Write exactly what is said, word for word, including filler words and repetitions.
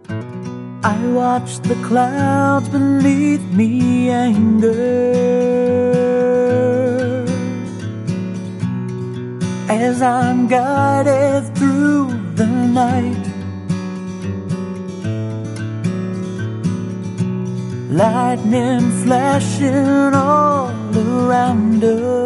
I watch the clouds beneath me anger as I'm guided through the night. Lightning flashing all around us,